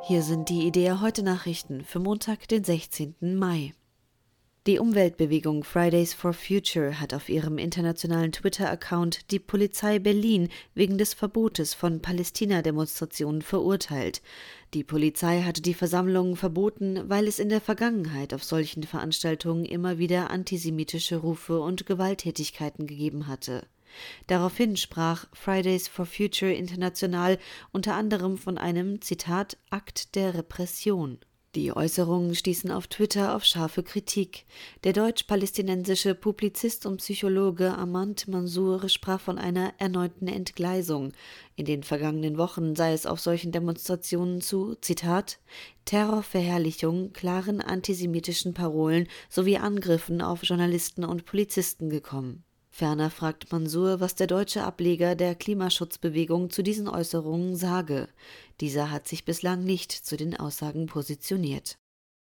Hier sind die IDEA heute Nachrichten für Montag, den 16. Mai. Die Umweltbewegung Fridays for Future hat auf ihrem internationalen Twitter-Account die Polizei Berlin wegen des Verbotes von Palästina-Demonstrationen verurteilt. Die Polizei hatte die Versammlungen verboten, weil es in der Vergangenheit auf solchen Veranstaltungen immer wieder antisemitische Rufe und Gewalttätigkeiten gegeben hatte. Daraufhin sprach Fridays for Future International unter anderem von einem, Zitat, Akt der Repression. Die Äußerungen stießen auf Twitter auf scharfe Kritik. Der deutsch-palästinensische Publizist und Psychologe Armand Mansour sprach von einer erneuten Entgleisung. In den vergangenen Wochen sei es auf solchen Demonstrationen zu, Zitat, Terrorverherrlichung, klaren antisemitischen Parolen sowie Angriffen auf Journalisten und Polizisten gekommen. Ferner fragt Mansour, was der deutsche Ableger der Klimaschutzbewegung zu diesen Äußerungen sage. Dieser hat sich bislang nicht zu den Aussagen positioniert.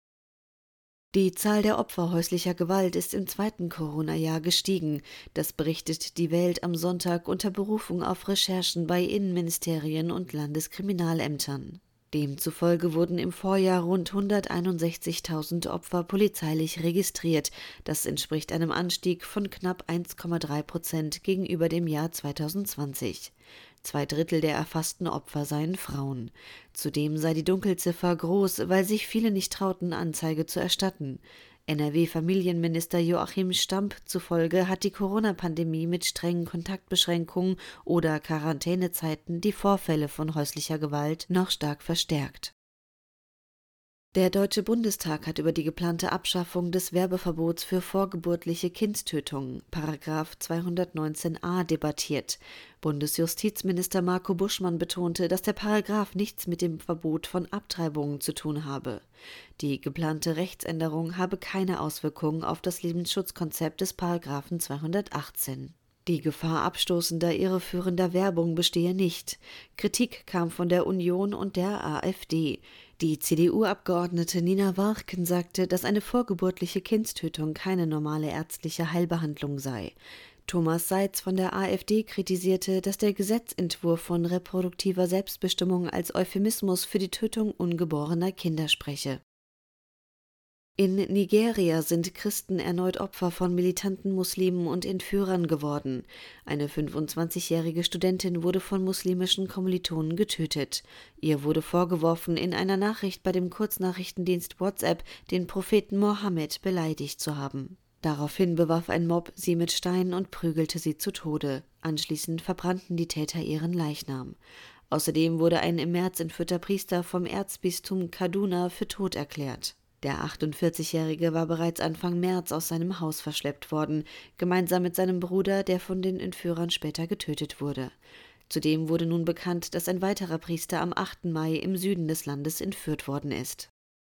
Die Zahl der Opfer häuslicher Gewalt ist im zweiten Corona-Jahr gestiegen. Das berichtet die Welt am Sonntag unter Berufung auf Recherchen bei Innenministerien und Landeskriminalämtern. Demzufolge wurden im Vorjahr rund 161.000 Opfer polizeilich registriert. Das entspricht einem Anstieg von knapp 1,3% gegenüber dem Jahr 2020. 2/3 der erfassten Opfer seien Frauen. Zudem sei die Dunkelziffer groß, weil sich viele nicht trauten, Anzeige zu erstatten. NRW-Familienminister Joachim Stamp zufolge hat die Corona-Pandemie mit strengen Kontaktbeschränkungen oder Quarantänezeiten die Vorfälle von häuslicher Gewalt noch stark verstärkt. Der Deutsche Bundestag hat über die geplante Abschaffung des Werbeverbots für vorgeburtliche Kindstötungen, § 219a, debattiert. Bundesjustizminister Marco Buschmann betonte, dass der Paragraph nichts mit dem Verbot von Abtreibungen zu tun habe. Die geplante Rechtsänderung habe keine Auswirkungen auf das Lebensschutzkonzept des § 218. Die Gefahr abstoßender, irreführender Werbung bestehe nicht. Kritik kam von der Union und der AfD. Die CDU-Abgeordnete Nina Warken sagte, dass eine vorgeburtliche Kindstötung keine normale ärztliche Heilbehandlung sei. Thomas Seitz von der AfD kritisierte, dass der Gesetzentwurf von reproduktiver Selbstbestimmung als Euphemismus für die Tötung ungeborener Kinder spreche. In Nigeria sind Christen erneut Opfer von militanten Muslimen und Entführern geworden. Eine 25-jährige Studentin wurde von muslimischen Kommilitonen getötet. Ihr wurde vorgeworfen, in einer Nachricht bei dem Kurznachrichtendienst WhatsApp den Propheten Mohammed beleidigt zu haben. Daraufhin bewarf ein Mob sie mit Steinen und prügelte sie zu Tode. Anschließend verbrannten die Täter ihren Leichnam. Außerdem wurde ein im März entführter Priester vom Erzbistum Kaduna für tot erklärt. Der 48-Jährige war bereits Anfang März aus seinem Haus verschleppt worden, gemeinsam mit seinem Bruder, der von den Entführern später getötet wurde. Zudem wurde nun bekannt, dass ein weiterer Priester am 8. Mai im Süden des Landes entführt worden ist.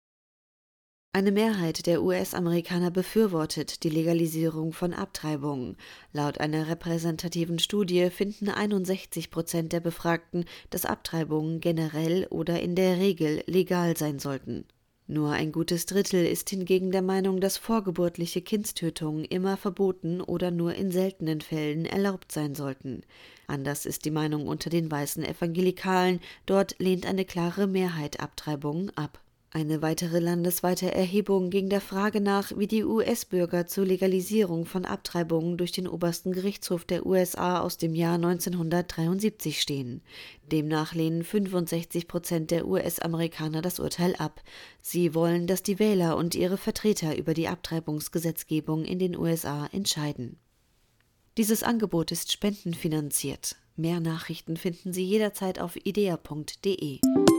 Eine Mehrheit der US-Amerikaner befürwortet die Legalisierung von Abtreibungen. Laut einer repräsentativen Studie finden 61% der Befragten, dass Abtreibungen generell oder in der Regel legal sein sollten. Nur ein gutes Drittel ist hingegen der Meinung, dass vorgeburtliche Kindstötungen immer verboten oder nur in seltenen Fällen erlaubt sein sollten. Anders ist die Meinung unter den weißen Evangelikalen, dort lehnt eine klare Mehrheit Abtreibungen ab. Eine weitere landesweite Erhebung ging der Frage nach, wie die US-Bürger zur Legalisierung von Abtreibungen durch den obersten Gerichtshof der USA aus dem Jahr 1973 stehen. Demnach lehnen 65% der US-Amerikaner das Urteil ab. Sie wollen, dass die Wähler und ihre Vertreter über die Abtreibungsgesetzgebung in den USA entscheiden. Dieses Angebot ist spendenfinanziert. Mehr Nachrichten finden Sie jederzeit auf idea.de.